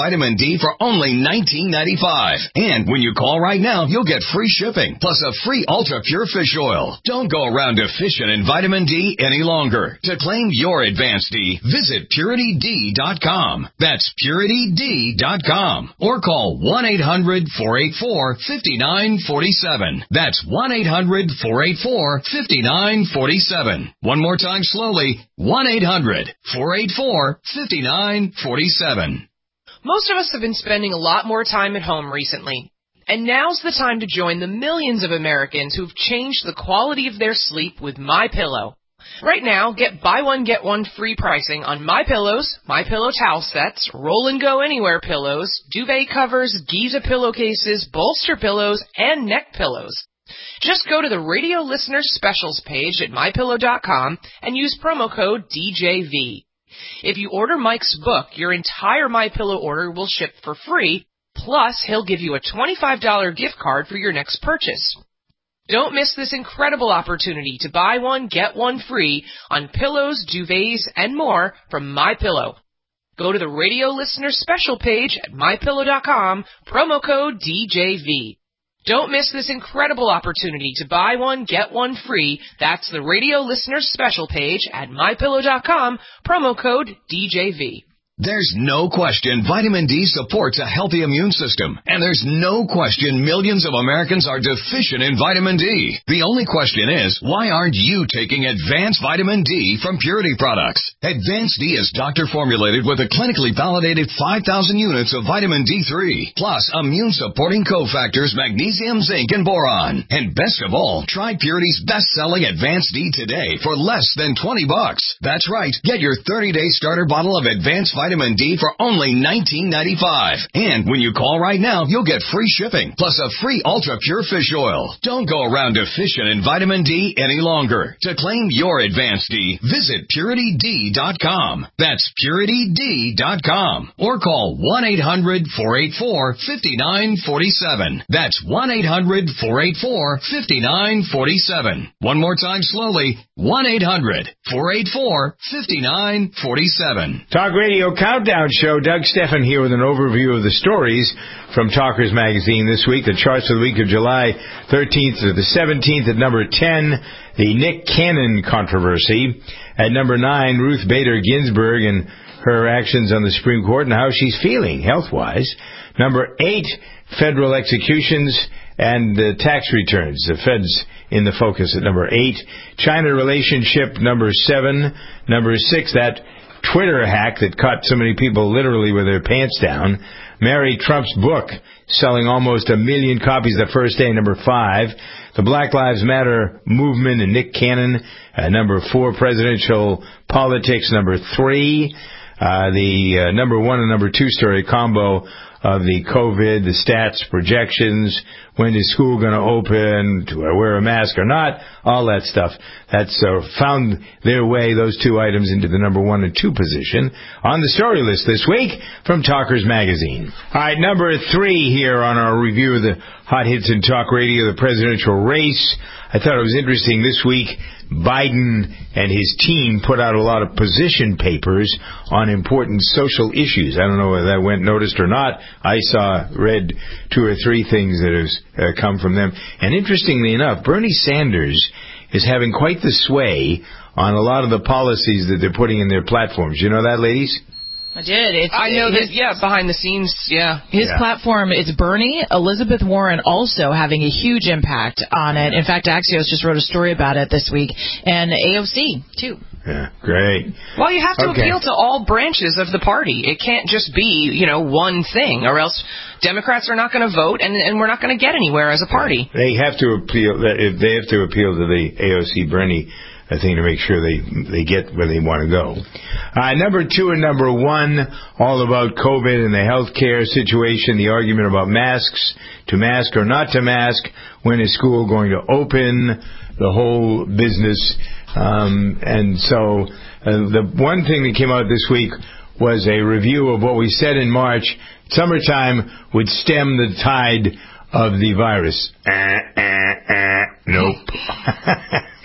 Vitamin D for only nineteen ninety-five. And when you call right now, you'll get free shipping, plus a free Ultra Pure Fish Oil. Don't go around deficient in vitamin D any longer. To claim your Advanced D, visit Purity D dot com. That's Purity D dot com. Or call one eight hundred four eight four five nine four seven. That's one eight hundred four eight four five nine four seven. One more time slowly, one eight hundred four eight four five nine four seven. Most of us have been spending a lot more time at home recently. And now's the time to join the millions of Americans who've changed the quality of their sleep with MyPillow. Right now, get buy one, get one free pricing on My Pillows, MyPillow towel sets, Roll and Go Anywhere pillows, duvet covers, Giza pillowcases, bolster pillows, and neck pillows. Just go to the Radio Listeners Specials page at my pillow dot com and use promo code D J V. If you order Mike's book, your entire MyPillow order will ship for free, plus he'll give you a twenty-five dollars gift card for your next purchase. Don't miss this incredible opportunity to buy one, get one free on pillows, duvets, and more from MyPillow. Go to the Radio Listeners Special page at my pillow dot com, promo code D J V. Don't miss this incredible opportunity to buy one, get one free. That's the Radio Listeners Special page at my pillow dot com, promo code D J V. There's no question vitamin D supports a healthy immune system. And there's no question millions of Americans are deficient in vitamin D. The only question is, why aren't you taking Advanced Vitamin D from Purity Products? Advanced D is doctor-formulated with a clinically validated five thousand units of vitamin D three, plus immune-supporting cofactors magnesium, zinc, and boron. And best of all, try Purity's best-selling Advanced D today for less than twenty bucks. That's right. Get your thirty-day starter bottle of Advanced Vitamin Vitamin D for only nineteen ninety-five. And when you call right now, you'll get free shipping, plus a free Ultra Pure Fish Oil. Don't go around deficient in vitamin D any longer. To claim your Advanced D, visit Purity D dot com. That's Purity D dot com. Or call one eight hundred four eight four five nine four seven. That's one eight hundred four eight four five nine four seven. One more time slowly, one eight hundred four eight four five nine four seven. Talk Radio Countdown Show. Doug Stephan here with an overview of the stories from Talkers Magazine this week. The charts for the week of July thirteenth to the seventeenth. At number ten, the Nick Cannon controversy. At number nine, Ruth Bader Ginsburg and her actions on the Supreme Court and how she's feeling health-wise. Number eight, federal executions and the tax returns. The Fed's in the focus at number eight. China relationship, number seven. Number six, that Twitter hack that caught so many people literally with their pants down. Mary Trump's book selling almost a million copies the first day, number five. The Black Lives Matter movement and Nick Cannon, uh, number four. Presidential politics, number three. Uh, the uh, number one and number two story combo of the COVID, the stats, projections, when is school going to open, do I wear a mask or not, all that stuff. That's uh, found their way, those two items, into the number one and two position on the story list this week from Talkers Magazine. All right, number three here on our review of the hot hits in talk radio, the presidential race. I thought it was interesting this week. Biden and his team put out a lot of position papers on important social issues. I don't know whether that went noticed or not. I saw, read two or three things that have uh, come from them. And interestingly enough, Bernie Sanders is having quite the sway on a lot of the policies that they're putting in their platforms. You know that, ladies? I did. It's, I know his, that, yeah, behind the scenes, yeah. His yeah. platform is Bernie, Elizabeth Warren also having a huge impact on it. In fact, Axios just wrote a story about it this week, and A O C, too. Yeah, great. Well, you have to okay. appeal to all branches of the party. It can't just be, you know, one thing, or else Democrats are not going to vote, and, and we're not going to get anywhere as a party. They have to appeal. They have to appeal to the A O C Bernie I think, to make sure they they get where they want to go. Uh, number two and number one, all about COVID and the healthcare situation, the argument about masks, to mask or not to mask, when is school going to open, the whole business. Um, and so uh, the one thing that came out this week was a review of what we said in March. Summertime would stem the tide of the virus. Uh, uh, uh, nope.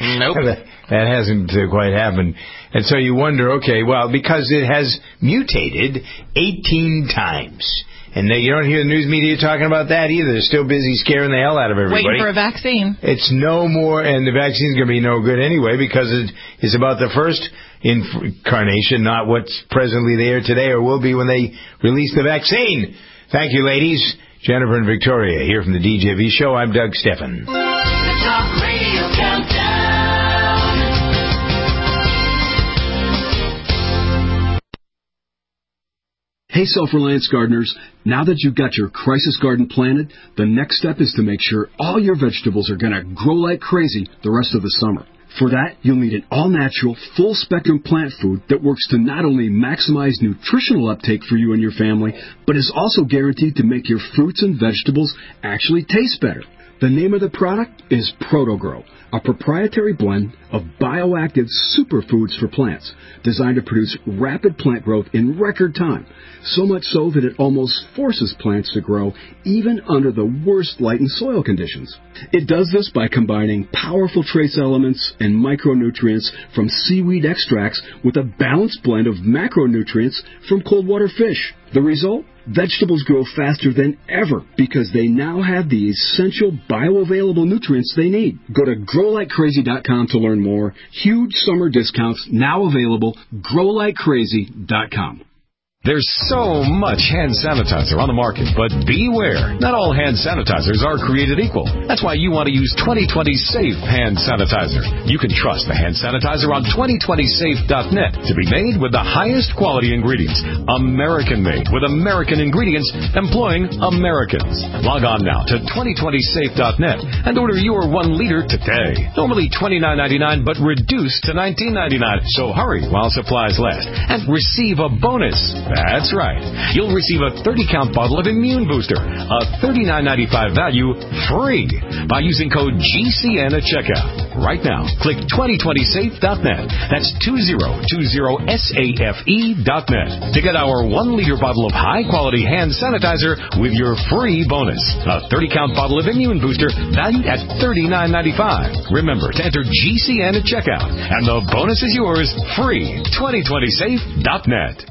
Nope. that, that hasn't uh, quite happened. And so you wonder, okay, well, because it has mutated eighteen times. And they, you don't hear the news media talking about that either. They're still busy scaring the hell out of everybody. Waiting for a vaccine. It's no more, and the vaccine's going to be no good anyway because it is about the first incarnation, not what's presently there today or will be when they release the vaccine. Thank you, ladies. Jennifer and Victoria here from the D J V Show. I'm Doug Steffen. The Talk Radio Countdown. Hey, Self-Reliance gardeners, now that you've got your crisis garden planted, the next step is to make sure all your vegetables are going to grow like crazy the rest of the summer. For that, you'll need an all-natural, full-spectrum plant food that works to not only maximize nutritional uptake for you and your family, but is also guaranteed to make your fruits and vegetables actually taste better. The name of the product is ProtoGrow, a proprietary blend of bioactive superfoods for plants, designed to produce rapid plant growth in record time, so much so that it almost forces plants to grow even under the worst light and soil conditions. It does this by combining powerful trace elements and micronutrients from seaweed extracts with a balanced blend of macronutrients from cold water fish. The result? Vegetables grow faster than ever because they now have the essential bioavailable nutrients they need. Go to grow like crazy dot com to learn more. Huge summer discounts now available. grow like crazy dot com. There's so much hand sanitizer on the market, but beware. Not all hand sanitizers are created equal. That's why you want to use twenty twenty Safe Hand Sanitizer. You can trust the hand sanitizer on twenty twenty safe dot net to be made with the highest quality ingredients. American-made with American ingredients employing Americans. Log on now to twenty twenty safe dot net and order your one liter today. Normally twenty-nine ninety-nine, but reduced to nineteen ninety-nine. So hurry while supplies last and receive a bonus. That's right. You'll receive a thirty count bottle of Immune Booster, a thirty-nine ninety-five value, free by using code G C N at checkout. Right now, click twenty twenty safe dot net. That's twenty twenty safe dot net to get our one liter bottle of high-quality hand sanitizer with your free bonus. A thirty count bottle of Immune Booster valued at thirty-nine ninety-five. Remember to enter G C N at checkout, and the bonus is yours free. twenty twenty safe dot net.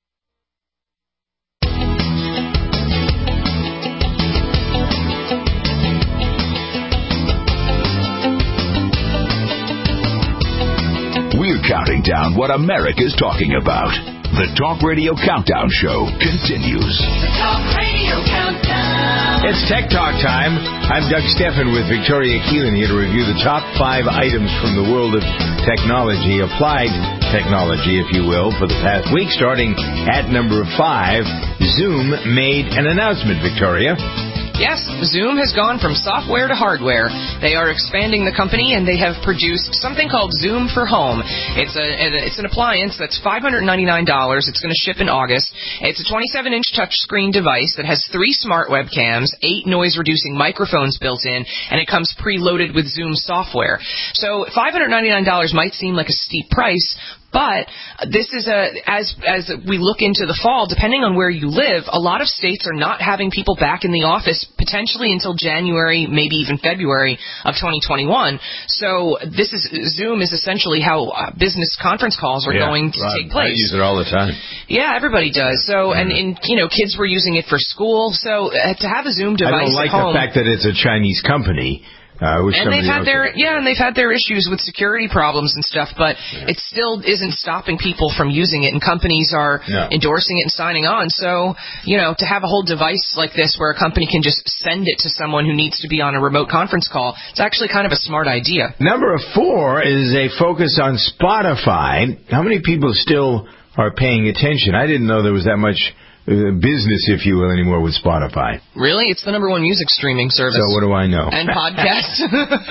We're counting down what America's talking about. The Talk Radio Countdown Show continues. The Talk Radio Countdown. It's Tech Talk time. I'm Doug Steffen with Victoria Keelan here to review the top five items from the world of technology, applied technology, if you will, for the past week. Starting at number five, Zoom made an announcement, Victoria. Yes, Zoom has gone from software to hardware. They are expanding the company, and they have produced something called Zoom for Home. It's a it's an appliance that's five hundred ninety-nine dollars. It's going to ship in August. It's a twenty-seven inch touchscreen device that has three smart webcams, eight noise-reducing microphones built in, and it comes preloaded with Zoom software. So five hundred ninety-nine dollars might seem like a steep price, but this is a, as as we look into the fall, depending on where you live, a lot of states are not having people back in the office potentially until January, maybe even February of twenty twenty-one. So this is Zoom is essentially how uh, business conference calls are yeah, going to right. take place. I use it all the time. Yeah, everybody does. So, and, and you know, kids were using it for school. So uh, to have a Zoom device I don't like at home, the fact that it's a Chinese company. Uh, and they've had their yeah, and they've had their issues with security problems and stuff, but yeah. it still isn't stopping people from using it, and companies are no. endorsing it and signing on. So, you know, to have a whole device like this where a company can just send it to someone who needs to be on a remote conference call, it's actually kind of a smart idea. Number four is a focus on Spotify. How many people still are paying attention? I didn't know there was that much business, if you will, anymore with Spotify. Really? It's the number one music streaming service. So what do I know? And podcasts.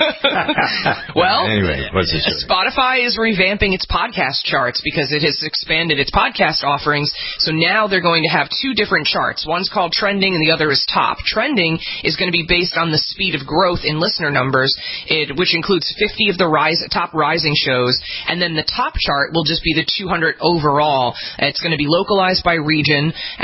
Well, anyway, what's the story? Spotify is revamping its podcast charts because it has expanded its podcast offerings. So now they're going to have two different charts. One's called Trending and the other is Top. Trending is going to be based on the speed of growth in listener numbers, it, which includes fifty of the rise, top rising shows. And then the Top chart will just be the two hundred overall. It's going to be localized by region, and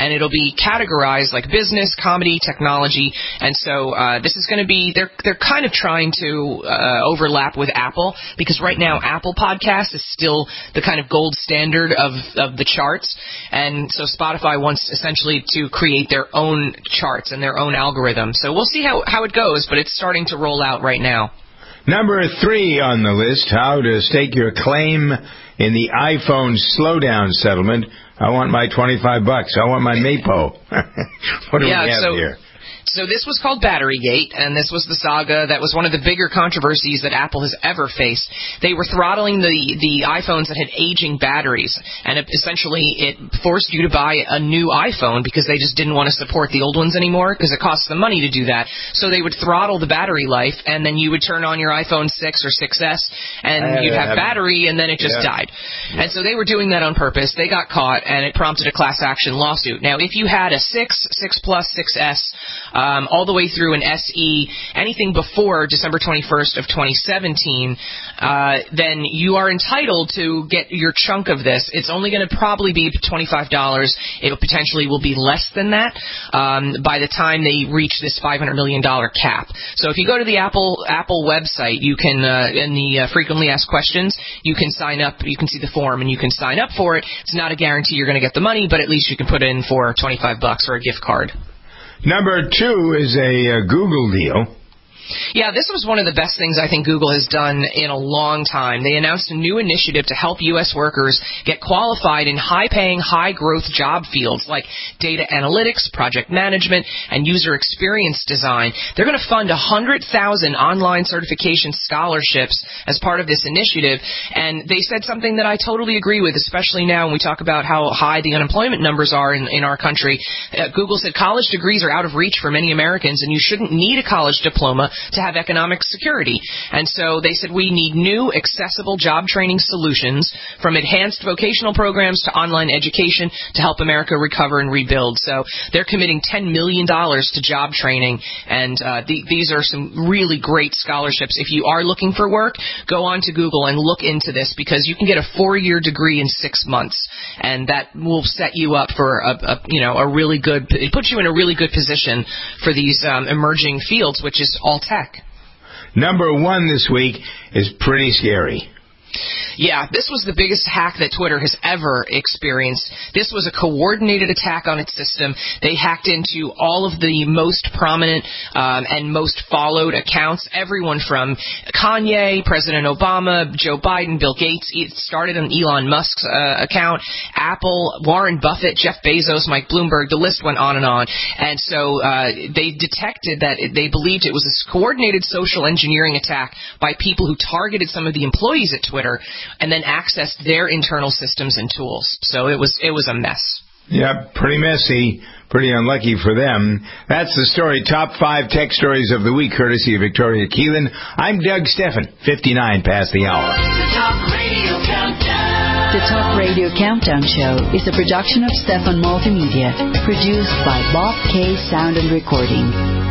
and it'll be categorized like business, comedy, technology, and so uh, this is going to be they're they're kind of trying to uh, overlap with Apple, because right now Apple Podcast is still the kind of gold standard of of the charts, and so Spotify wants essentially to create their own charts and their own algorithm. So we'll see how how it goes, but it's starting to roll out right now. Number three on the list, how to stake your claim in the iPhone slowdown settlement. I want my twenty-five bucks. I want my Mapo. What do yeah, we have so, here? So this was called Batterygate, and this was the saga that was one of the bigger controversies that Apple has ever faced. They were throttling the, the iPhones that had aging batteries, and it, essentially it forced you to buy a new iPhone because they just didn't want to support the old ones anymore because it costs them money to do that. So they would throttle the battery life, and then you would turn on your iPhone six or six S, and you'd have battery, and then it just yeah. died. Yeah. And so they were doing that on purpose. They got caught, and it prompted a class action lawsuit. Now, if you had a six, six Plus, six S, Um, all the way through an S E, anything before December twenty-first of twenty seventeen, uh, then you are entitled to get your chunk of this. It's only going to probably be twenty-five dollars. It potentially will be less than that um, by the time they reach this five hundred million dollars cap. So if you go to the Apple Apple website, you can, uh, in the uh, frequently asked questions, you can sign up, you can see the form, and you can sign up for it. It's not a guarantee you're going to get the money, but at least you can put in for twenty-five bucks or a gift card. Number two is a uh, Google deal. Yeah, this was one of the best things I think Google has done in a long time. They announced a new initiative to help U S workers get qualified in high-paying, high-growth job fields like data analytics, project management, and user experience design. They're going to fund one hundred thousand online certification scholarships as part of this initiative, and they said something that I totally agree with, especially now when we talk about how high the unemployment numbers are in, in our country. Uh, Google said college degrees are out of reach for many Americans, and you shouldn't need a college diploma to have economic security. And so they said we need new, accessible job training solutions, from enhanced vocational programs to online education, to help America recover and rebuild. So they're committing ten million dollars to job training, and uh, the, these are some really great scholarships. If you are looking for work, go on to Google and look into this, because you can get a four-year degree in six months, and that will set you up for a, a you know a really good. It puts you in a really good position for these um, emerging fields, which is all tech. Number one this week is pretty scary. Yeah, this was the biggest hack that Twitter has ever experienced. This was a coordinated attack on its system. They hacked into all of the most prominent um, and most followed accounts, everyone from Kanye, President Obama, Joe Biden, Bill Gates. It started on Elon Musk's uh, account, Apple, Warren Buffett, Jeff Bezos, Mike Bloomberg. The list went on and on. And so uh, they detected that it, they believed it was a coordinated social engineering attack by people who targeted some of the employees at Twitter and then accessed their internal systems and tools. So it was it was a mess. Yeah, pretty messy, pretty unlucky for them. That's the story. Top five tech stories of the week, courtesy of Victoria Keelan. I'm Doug Steffen, fifty-nine past the hour. The Talk Radio Countdown. The Talk Radio Countdown Show is a production of Stefan Multimedia, produced by Bob K. Sound and Recording.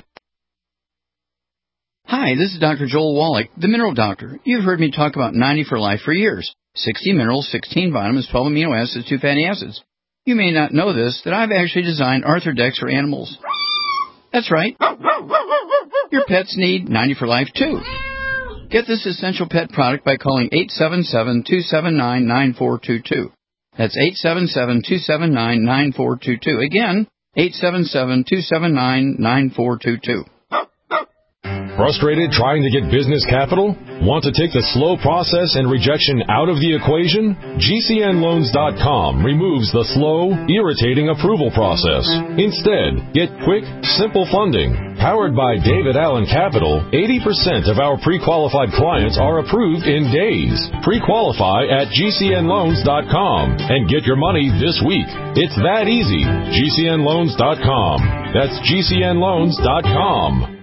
Hi, this is Doctor Joel Wallach, the Mineral Doctor. You've heard me talk about ninety for Life for years. sixty minerals, sixteen vitamins, twelve amino acids, two fatty acids. You may not know this, that I've actually designed Arthrodex for animals. That's right. Your pets need ninety for Life, too. Get this essential pet product by calling eight seven seven, two seven nine, nine four two two. That's eight seven seven, two seven nine, nine four two two. Again, eight seven seven, two seven nine, nine four two two. Frustrated trying to get business capital? Want to take the slow process and rejection out of the equation? G C N loans dot com removes the slow, irritating approval process. Instead, get quick, simple funding. Powered by David Allen Capital, eighty percent of our pre-qualified clients are approved in days. Pre-qualify at G C N loans dot com and get your money this week. It's that easy. G C N loans dot com. That's G C N loans dot com.